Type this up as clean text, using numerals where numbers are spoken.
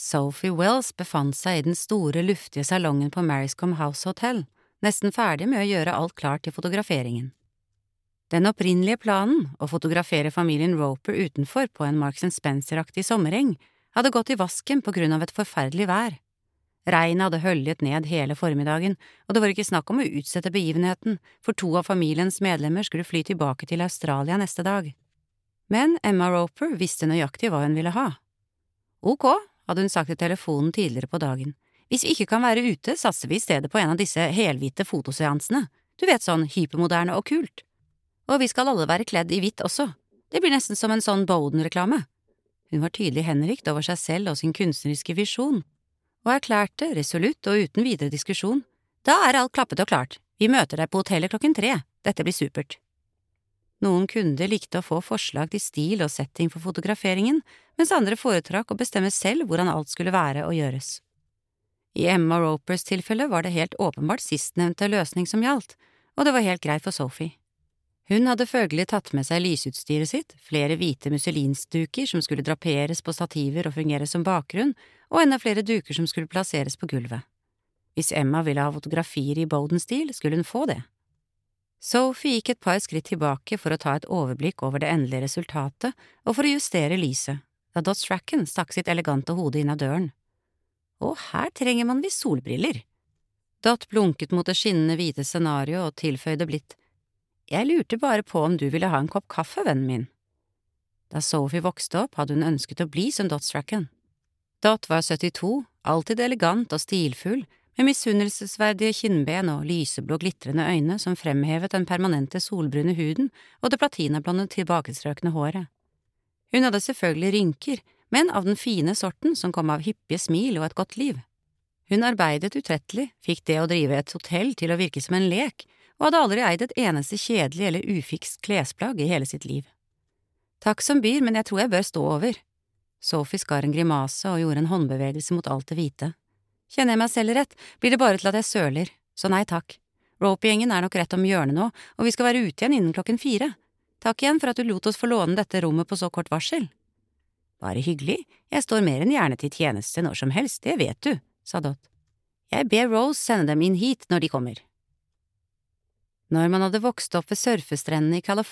Sophie Wells befant seg i den store, luftige salongen på Mariscombe House Hotel, nesten ferdig med å gjøre alt klart til fotograferingen. Den opprinnelige planen, å fotografere familien Roper utenfor på en Marks & Spencer-aktig sommereng, hadde gått i vasken på grunn av et forferdelig vær. Regnet hadde høljet ned hele formiddagen, og det var ikke snakk om å utsette begivenheten, for 2 av familiens medlemmer skulle fly tilbake til Australia neste dag. Men Emma Roper visste nøyaktig hva hun ville ha. Ok, hadde hun sagt i telefonen tidligere på dagen. Hvis vi ikke kan være ute, satser vi i stedet på en av disse helhvite fotoseansene. Du vet, sånn hypermoderne og kult. Og vi skal alle være kledd i hvitt også. Det blir nesten som en sånn Bowden-reklame. Hun var tydelig henrykt over seg selv og sin kunstneriske visjon, og erklærte, resolutt og uten videre diskusjon, da er alt klappet og klart, vi møter deg på hotellet 3:00, dette blir supert. Noen kunder likte å få forslag til stil og setting for fotograferingen, mens andre foretrakk å bestemme selv hvordan alt skulle være og gjøres. I Emma Ropers tilfelle var det helt åpenbart sistnevnte løsning som gjaldt, og det var helt greit for Sophie. Hun hadde følgelig tatt med seg lysutstyret sitt, flere hvite musselinduker som skulle draperes på stativer og fungere som bakgrunn, og enda flere duker som skulle plasseres på gulvet. Hvis Emma ville ha fotografier i Bowden-stil, skulle hun få det. Sophie gikk et par skritt tilbake for å ta et overblikk over det endelige resultatet og for å justere lyset, da Dot Strachan stakk sitt elegante hode inn av døren. Og her trenger man visst solbriller. Dot blunket mot det skinnende hvite scenario og tilføyde blidt. Jeg lurte bare på om du ville ha en kopp kaffe, vennen min. Da Sophie vokste opp, hadde hun ønsket å bli som Dot Strachan. Dot var 72, alltid elegant og stilfull, med misunnelsesverdige kinnben og lyseblå glitrende øyne som fremhevet den permanente solbrune huden og det platinablonde tilbakestrøkne håret. Hun hadde selvfølgelig rynker, men av den fine sorten som kom av hyppige smil og et godt liv. Hun arbeidet utrettelig, fikk det å drive et hotell til å virke som en lek, og hadde aldri eid et eneste kjedelig eller ufikst klesplagg i hele sitt liv. Takk som byr, men jeg tror jeg bør stå over. Sophie skar en grimase og gjorde en håndbevegelse mot alt det hvite. Kjenner jeg meg selv rett, blir det bare til at jeg søler, så nei takk. Rope-gjengen er nok rett om hjørnet nå, og vi skal være ute igjen innen 4:00. Takk igjen for at du lot oss få låne dette rommet på så kort varsel. Bare hyggelig, jeg står mer enn gjerne til tjeneste når som helst, det vet du, sa Dot. Jeg ber Rose sende dem inn hit når de kommer. Når man hadde vokst opp ved surfestrendene i California,